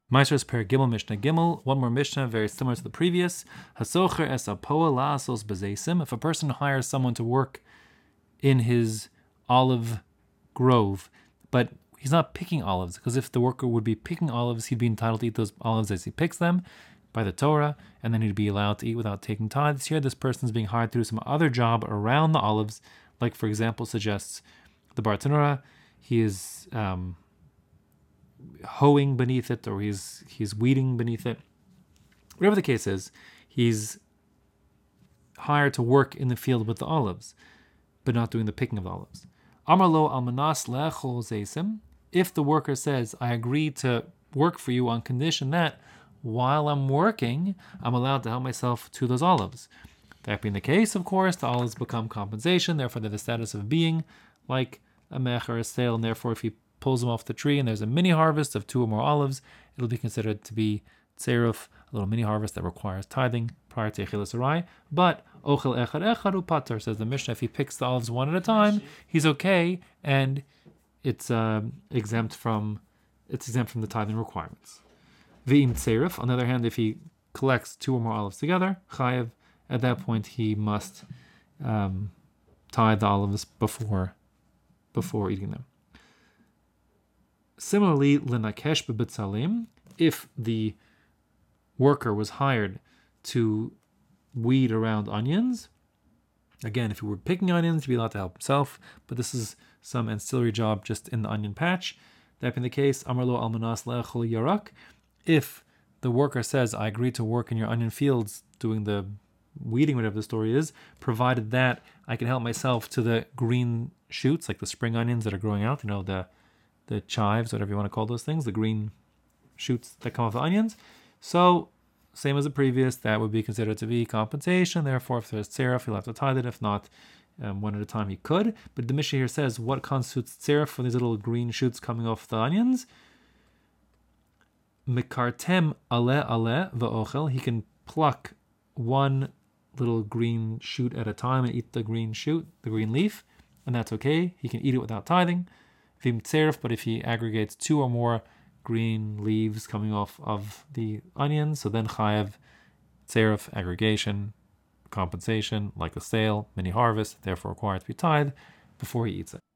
Maestros per Gimel Mishnah Gimel. One more Mishnah, very similar to the previous. Hasocher es apoa la'asos bezesim. If a person hires someone to work in his olive grove, but he's not picking olives, because if the worker would be picking olives, he'd be entitled to eat those olives as he picks them by the Torah, and then he'd be allowed to eat without taking tithes. Here, this person's being hired to do some other job around the olives, like, for example, suggests the Bartanura. He is hoeing beneath it, or he's weeding beneath it. Whatever the case is, he's hired to work in the field with the olives, but not doing the picking of the olives. Amar lo almanas le'echol zeisim. If the worker says, I agree to work for you on condition that while I'm working, I'm allowed to help myself to those olives. That being the case, of course, the olives become compensation, therefore they're the status of being like a mech or a sale, and therefore if he pulls them off the tree and there's a mini harvest of 2 or more olives, it'll be considered to be tseruf, a little mini harvest that requires tithing prior to Echilas Arai. But ochel echad echad upater, says the Mishnah, if he picks the olives one at a time, he's okay, and it's exempt from the tithing requirements. V'im tseruf, on the other hand, if he collects 2 or more olives together, chayev, at that point he must tithe the olives before eating them. Similarly, l'nakesh b'bitzalim, if the worker was hired to weed around onions, again, if he were picking onions, he'd be allowed to help himself, but this is some ancillary job just in the onion patch. That being the case, amar lo almanas le'echol yarak, if the worker says, I agree to work in your onion fields doing the weeding, whatever the story is, provided that I can help myself to the green shoots, like the spring onions that are growing out, the chives, whatever you want to call those things, the green shoots that come off the onions. So, same as the previous, that would be considered to be compensation. Therefore, if there's tzeruf, he'll have to tithe it. If not, one at a time he could. But the Mishnah here says, what constitutes tzeruf for these little green shoots coming off the onions? Mikartem ale v'ochel. He can pluck one little green shoot at a time and eat the green shoot, the green leaf, and that's okay. He can eat it without tithing. Vim tzeruf, but if he aggregates 2 or more green leaves coming off of the onions, so then chayev tzeruf, aggregation, compensation, like a sale, mini harvest, therefore required to be tithed before he eats it.